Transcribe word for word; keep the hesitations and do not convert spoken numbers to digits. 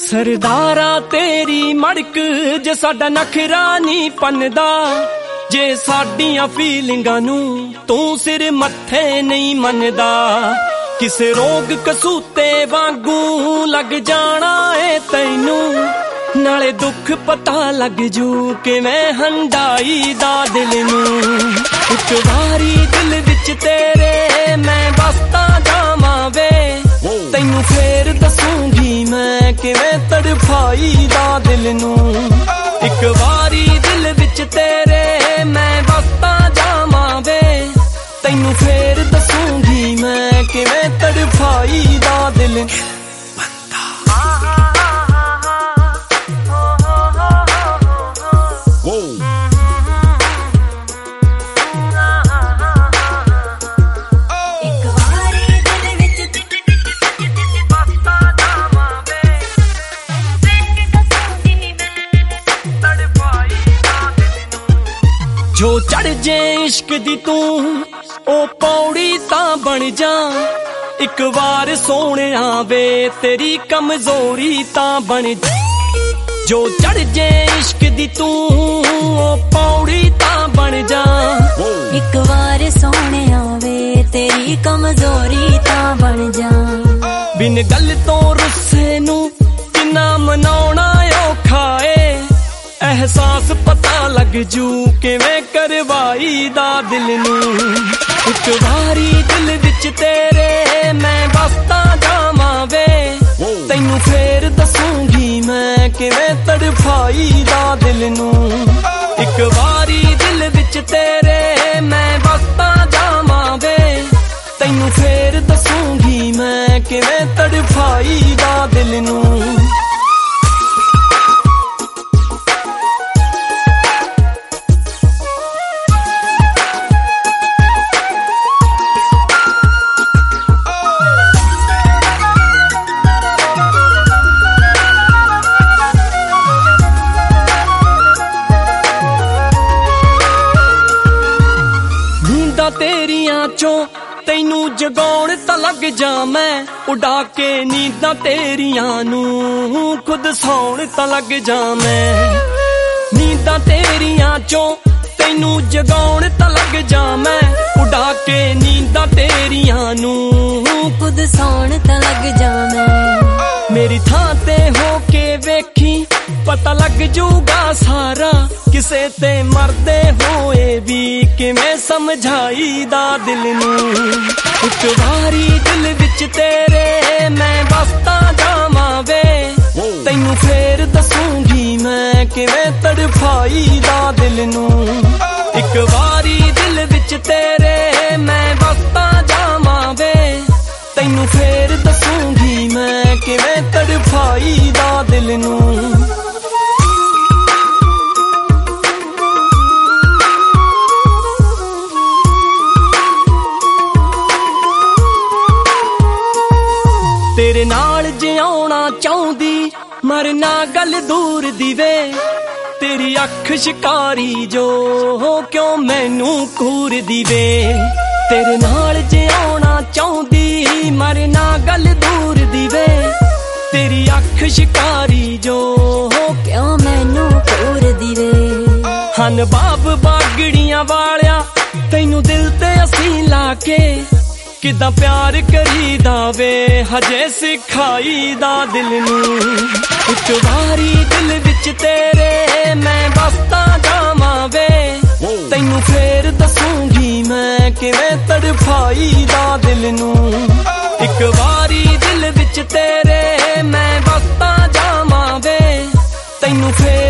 सरदारा तेरी मड़क जे साडा नखरा नहीं पनदा, जे साडियां फीलिंगां नू तू सिर मत्थे नहीं मनदा। किसे रोग कसूते वांगू लग जाना है तैनू, नाले दुख पता लग जू कि मैं हंडाई दा दिल नू। एक बारी दिल विच तेरे मैं बसता जावां वे, तैनू फेर दसूंगी मैं कि मैं तड़फाई दा दिल नू। एक बारी दिल विच तेरे मैं बसता जावां वे, तैनू फेर दसूंगी मैं कि मैं तड़फाई दा दिल नू। जो चढ़ जे इश्क दी तू ओ पौड़ी तां बन जा, एक बार सोने आवे तेरी कमजोरी तां बन जा। जो चढ़ जे इश्क दी तू ओ पौड़ी तां बन जा, एक बार सोने आवे तेरी कमजोरी तां बन जा। बिन गल तो रुस्से नू किन्ना मनाउणा औखा ए, एहसास पता लग जू कि मैं करवाई दा दिल नू। एक बारी दिल विच तेरे मैं बसता जावां वे, तैनू फेर दसूंगी मैं कि मैं तड़फाई दा दिल नू। एक बारी दिल विच तेरे मैं बसता जावां वे, तैनू फेर दसूंगी मैं कि मैं तड़फाई दा दिल नू। तेरियां चों तैनू जगाउण तां लग जा मैं, उड़ा के नींदां तेरियां नू खुद सौण तां लग जा मैं। नींदां तेरियां चों तैनू जगाउण तां लग जा मैं, उड़ा के नींदां तेरियां नू खुद सौण तां लग जा मैं। मेरी थां ते हो के वेखी पता लग जूगा सारा, किसे ते मरदे होए भी कि मैं समझाई दा दिल नू। एक बारी दिल विच तेरे मैं बसता जावां वे, तैनू फेर दसूंगी मैं कि मैं तड़फाई दा दिल नू। एक बारी दिल विच तेरे मैं बसता जावां वे, तैनू फेर दसूंगी मैं कि मैं तड़फाई दा दिल नू। तेरे नाल जे आउणा चाहुंदी मरना गल दूर दी वे, तेरी अख शिकारी जो क्यों मैनू घूर दी वे। तेरे नाल जे आउणा चाहुंदी मरना गल दूर दी वे, तेरी अख शिकारी जो क्यों मैनू घूर दी वे। हन बाब बागड़ियां वालिया तैनू दिल ते असी लाके, किदा प्यार करी दावे हजे सिखाई दा दिल नू। एक बारी दिल विच तेरे मैं बसता जावां वे, तैनू फेर दसूंगी मैं कि मैं तड़फाई दा दिल नू। एक बारी दिल विच तेरे मैं बसता जावां वे, तैनू फेर